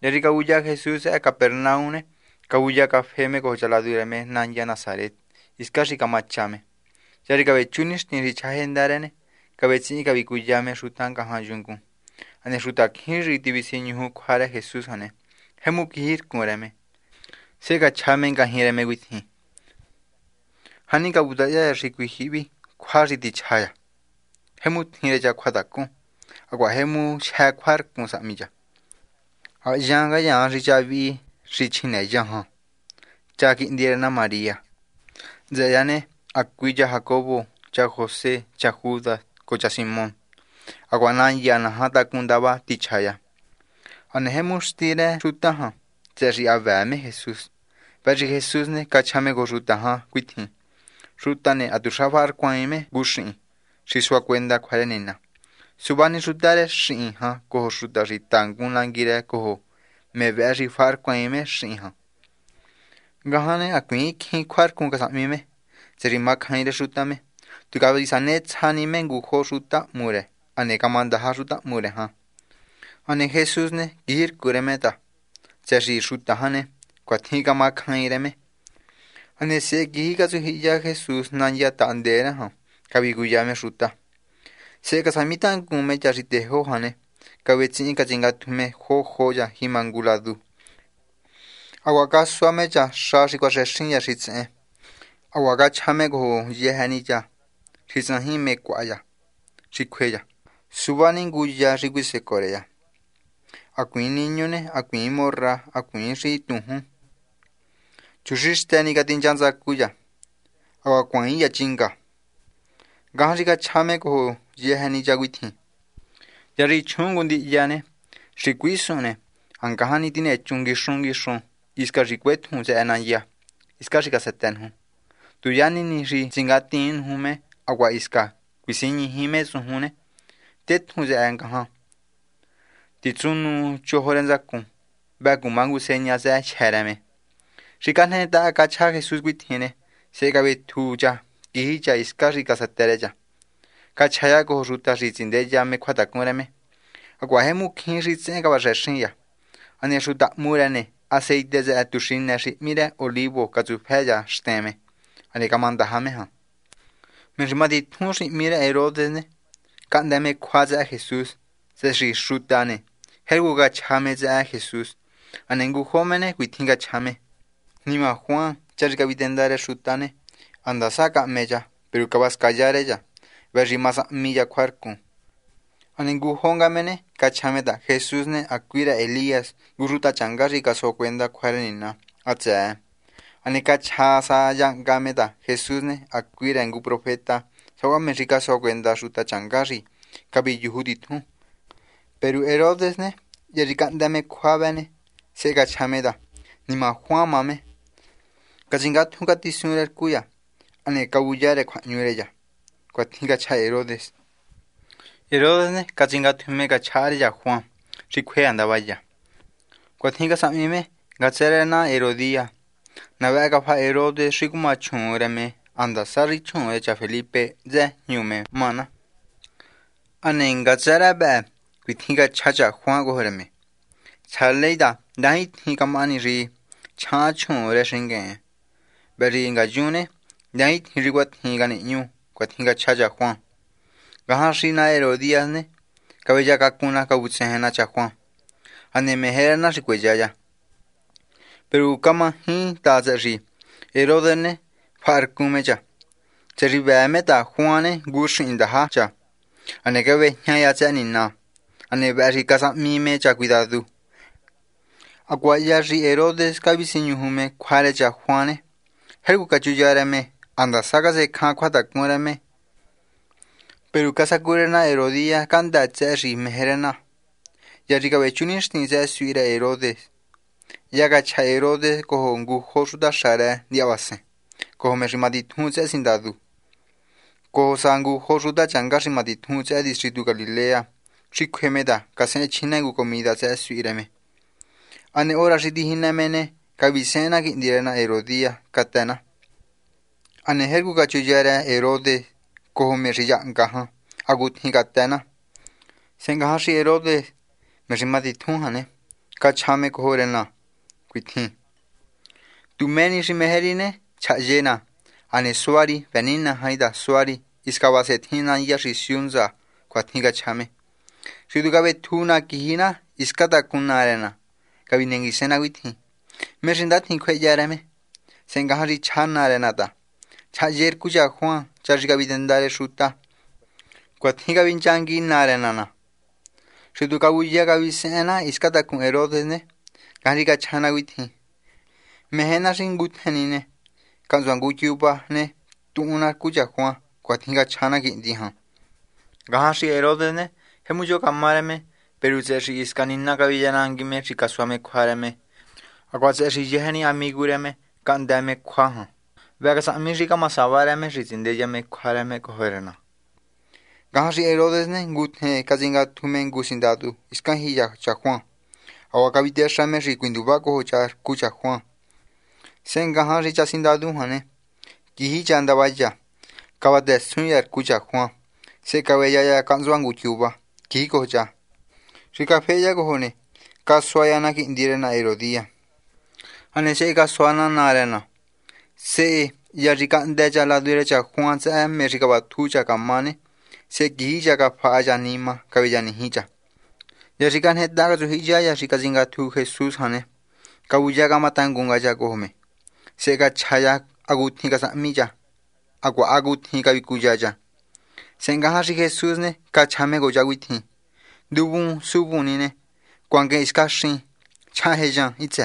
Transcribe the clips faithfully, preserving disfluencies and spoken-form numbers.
Yari kabuya Jesús a Capernaum, kabuya café me coja la dura me nanya Nazaret, iskashi kamachame. Yari kabechunish ni richahendarene, kabetsi kabikuyame shutan kahajungu. Ane shutak hinri divisinyu kwara Jesús hane. Hemu kihir kureme. Sega chame kahireme withi. Hani kabudaya rikuhibi, kwari dichaya. Hemu hireja kwadaku. Agua hemu shakwar kusamija. A yanga ya richavi richine jaha. Chaki indierna María. Zayane Aquilla Jacobo, cha José, cha Judas, cocha Simón. Aguanan yana hata kundaba tichaya. Anehemus tire rutaha. Zeri avame Jesús. Veri Jesús ne kachame go rutaha quiti. Rutane atushavar kwaime gushi. Shiswa kwenda kwarenina. Subani rutare shiha koho rutari tangun langire koho. Me veri far kwaime shiha. Gahane akui ki kwar kun kasamime. Zeri makhaire rutame. Tu kabisanet hanime guho ruta mure. Ane kamandaha ruta mure ha. Ane Jesús ne gir kuremeta. Zeri rutahane. Kwathiga makhaireme. Ane se gihiga zuhiya Jesús nanya tandera ha. Kabiguyame ruta. Se kasamitan kume jariteho hane. Kabetsin kachingatume ho hoya himanguladu. Awaga suame ja shashi kwa reshin ya ritse. Awaga chame go yehani ja. Ritsahi me kwaya. Chikweya. Subani nguya rigwise korea. Akuin niñone, akuin morra, akuin rituhu. Chushisteni gatinjanza kuya. Awakuin ya chinga. Gahriga chame go yehani ja withi. Yari chungundi yane. Rikwisone. Angahani tine chungi shungi shun. Iska rikwet hun se ananya. Iska rika seten hun. Tu yani ni ri zingatin hume. Agua iska. Kwisini hime suhune. Tet hun se angaha. Titsunu chohoren zakun. Baku mangu senya se chereme. Rikane ta akacha Jesús witine. Segabe tuja. Gihija iska rika setereja. Kachaya go ruta ritzindeja me kwatakureme. Agua hemu kin ritzenga barreshinya. Ane ruta murane. Aceite de atushina mire olivo kazufeya steme. Ane kamanda hameha. Mirmadi tunshi mire Herodes kandame kwaza a Jesús. Se shi shutane. Helguga chame za Jesús. Anengu homene kuitinga chame. Nima Juan charga vitendare shutane. Anda saca meja. Pero kabas kallare ya. Verri masa milla kwarku. Anengu hongamene kachame da Jesús ne acuira Elías guruta changari kaso kwenda kwarenina atse ane kacha yangame da Jesús ne acuira engu profeta sawa merika so kwenda ruta changari kabi yuhuditu pero Herodes ne yerikandame kwabane se kachame da nima Juan mame kajingatu katisure kuya ane kabuyare kwanyure ya kwatinga cha Herodes Herodes ne kachingatume kachare ya Juan. Rikwe andaba ya. Kwathinga samime gachere Herodia. Navega fa Herodes rikuma chunreme. Anda sari chunre cha Felipe ze nyume mana. Ane gachere be. Kwithinga chacha Juan gohreme. Chaleida dahi thinga mani ri. Cha chunre shinge. Beri inga june. Dahi thinga thinga ni nyu. Kwathinga chacha Juan. Gahashi na Herodias ne. Kabella kakuna kabutsehena cha Juan. Ane meherna rikweyaya. Pero kama hi tazeri. Herodes ne. Farkumeja. Cheri veme ta Juane gushi indaha cha. Ane kabe nyaya cha nina. Ane bari kasa mime cha cuidado. Aguaya ri Herodes kabisinyuhume kware cha Juane. Helgu kachuyareme. Anda saga se kha kwata kumureme. Pero casa curena Herodia canta tseri meherena. Yarika bechunish ni se suira Herodes. Yaga cha Herodes koho ngu hosuda shara diabase. Koho merimadi tunse sindadu. Koho sangu hosuda changashi madi tunse distrito Galilea. Chikwemeda kasen chinengu comida se suireme. Ane ora ridihinemene kabisena kindirena Herodia katena. Ane hergu kachuyara Herodes. Koho meriya ngaha agut higatena sengahashi Herodes merimadi tunhane kachame kohorena kuithin. Tumeni si meherine chayena ane suari venina haida suari iskabasetina yashi siunza kuathin kachame. Shidukabe tuna kihina iskata kunarena kabinengisena kuithin. Meshindatin kweyareme sengahari channarenata. Chayer kuya Juan charikabitendare shuta. Kuathin kabinchangi narenana. Shidukabuya kabisena iskata kun Herodesne kahari chana kuithin. Mehena singuthenine kanzanguyuba ne tuuna kuya Juan kuathin chana kindihan. Gahashi Herodesne hemuyo kamareme peruzeshi iskanina kabiyanangime rikasuame kwareme. Akwatseshi yeheni amigureme kandame kwahan. Vegasami rikamasavareme ritindeyame kwareme kohorena. Gahashi Herodesne nguthe kazinga tumen gusindadu iskanhiya cha Juan. Awakabiteshame rikwinduba kohochar kucha Juan. Sen gahashi chasindadu hane kihi chandabaya kabadesunyar kucha Juan. Se kabeyaya kanzuanguyuba kihi kohocha. Rikafeya kohone kaswayana kindirena Herodia. Ane se kaswana narena. Se yarrikandecha la derecha Juan se me rikabatucha kamane. Se kihicha kapaya nima kabeyanihicha. Yarrikan hetaga zuhija yarrikazinga tu Jesus hane. Kabuya kamatangunga ya kohome. Se kachaya aguthi kasamiya. Agua aguthi kabikuyaya. Se ngahashi Jesus ne kachame goyawithi. Dubun subunine kwange iskashi chahejan itse.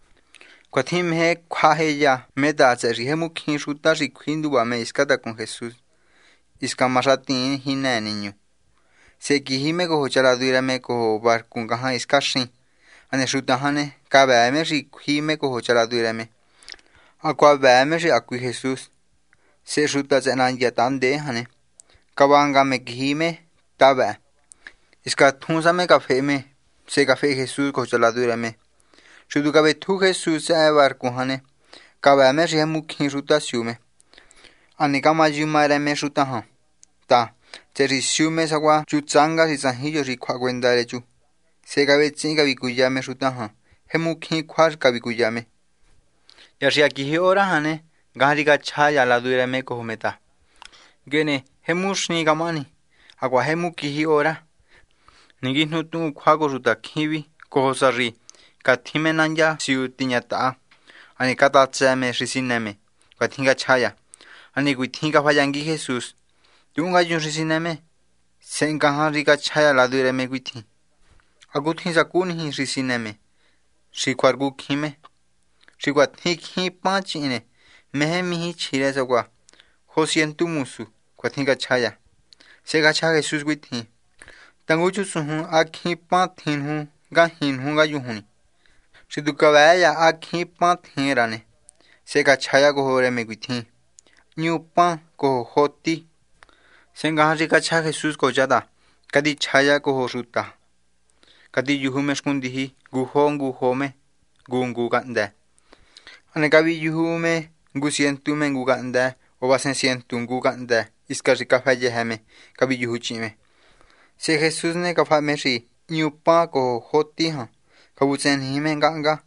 Kuatim he kwaheya meda se rihemukhin shuta rikwinduba me iskata con Jesus. Iskamashatin hine niño. Se kihime kohochala duirame koho barkun gahan iskashi. Ane shutahane kabame rikwime kohochala duirame. Akwa bame ri akwi Jesus. Se shuta zenan yatande hane. Kabanga me kihime tabe. Iska thunzame kafeme se kafe Jesus kohochala duirame. Shudukabe tu Jesus se barkuhane. Kabame rihemukhin shuta siume. Anikama yumareme shutahan. Ta, cheri siume sawa chutsanga si sanhiyo rikwa gwendare chu. Se kabetsin kabikuyame shutahan. Hemukhin kwar kabikuyame. Yashia kihi ora hane. Gaharika chaya la duireme kohometa. Gene hemushni kamani. Agua hemukihi ora. Nigihnu tu kwako shuta kiwi kohosari. Katime nanja siutinyata. Ani katatseme risineme. Katinga chaya. Ani kuitinga fayangi Jesus. Tunga yun risineme. Sengahan rika chaya la duireme kuitin. Agutin sakunihin risineme. Shikwargu kime. Shikwatnik hi panchine. Mehemihi chile sakwa. Hosientu musu. Katinga chaya. Sega chaya Jesus kuitin. Tanguchu suhun akhi pantin hun. Gahin hun gayuhuni. Shidukabaya akhi pantin rane. Sega chaya kohore me kuitin. Nyupan ko hoti. Sengahan kacha Jesus ko jada. Kadi chaya ko hosuta. Kadi yuhume shkundihi. Guhon guhome. Gungu ganda. Ane kabi yuhume. Gusientume gu ganda. Obasen sientungu ganda. Iskarika fayehame. Kabi yuhuchime. Se Jesus ne kafame shi. Nyupan ko hoti han. Kabusen hime ganga.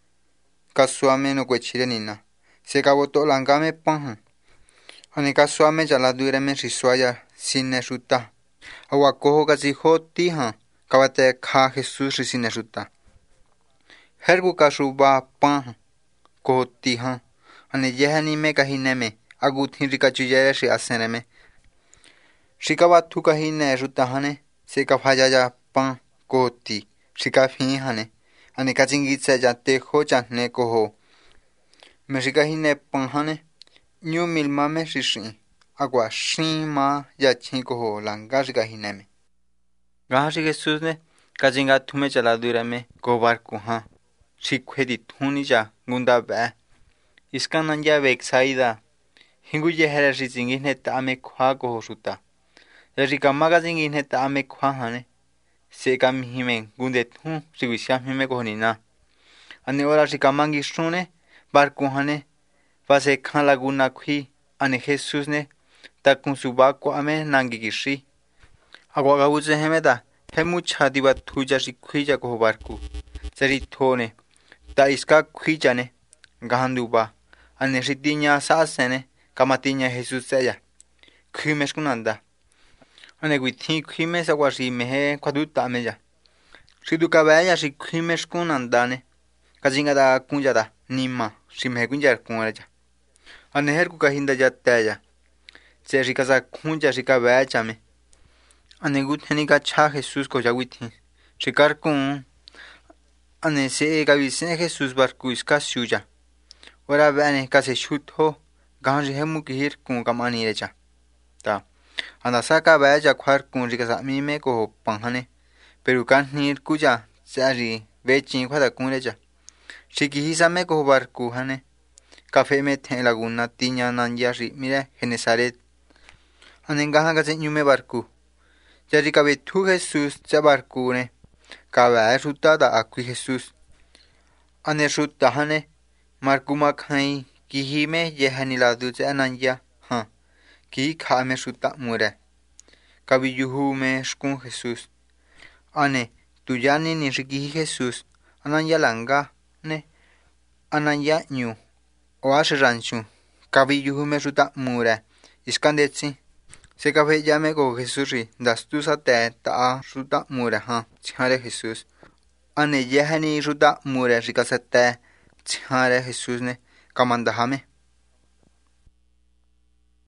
Kasuame no kwechire nina. Se kaboto langame pan. Ane kasuame jala duireme risuaya sinne shuta. Awa koho kasi hoti han. Kabate ka Jesus risine shuta. Hergu kasuba pan. Kohoti han. Ane yehani me kahineme. Agutin rikachuyere shi aseneme. Shikabatu kahine shuta hane. Se kafayaya pan kohoti. Shikafi hane. Ane kachingitse jate ho chane koho. Me shikahine pan hane. Nyu milmame rishi. Agua shima yachin koho langa shikahineme. Gahashi Jesus ne kachinga tume chala duirame ko barku han. Shikwedi thuni ja gunda ba. Iskanan ya veksaida. Hingu yehere shizingine taame kwa koho shuta. Yarikama kachingine taame kwa hane. Se kamihime gunde thun shiwishamime koho nina. Ane ora shikamangi shune barku hane. Pase khan laguna khui ane Jesus ne takun suba ko ame nangigishi. Agwa gabuze hemeda hemu chadiba thuja shi khuija ko barku. Seri thone. Ta iska khuichane. Gahanduba. Ane ritiña saasene. Kamatiña Jesús seya. Khuimesh kunanda. Ane guithi khuimes aguashi mehe kwaduta meya. Shidu kabaya shi khuimesh kunandane. Kajingada kunyada nima. Shi mehe kunjar kunaraja. Ane her kukahinda jataya. Se rikasa kunja rikabaya chame. Ane gutheni kacha Jesús ko jaguithi. Shikar kun. Ane se gavise Jesús barku iska syuja. Ora bane kase shutho. Ganji hemu kihir kun kamani recha. Ta. Anda saka baya kwar kun rikasa mime ko panghane. Pero kanir kuja sari vechin kwada kun recha. Shikihisa me ko barku hane. Café me ten laguna tiña nanyari mira Genesaret. Anengahan kase nyume barku. Jari kabe tu Jesús cha barku ne. Kaba ruta da akui Jesús. Ane ruta hane. Marku makhai kihime yehani ladu cha nanya. Ha. Ki khame ruta mure. Kabi yuhu me shkun Jesús. Ane tuyani ni rikihi Jesús. Ananya langa ne. Ananya nyu. Oash ranchu. Kabi yuhu me ruta mure. Iskandetsi. Se kabe llame ko Jesús ri. Dastu sa te ta ruta mure ha. Chhare Jesús. Ane yehani ruta mure rikasate. Chhare Jesús ne. Kamandahame.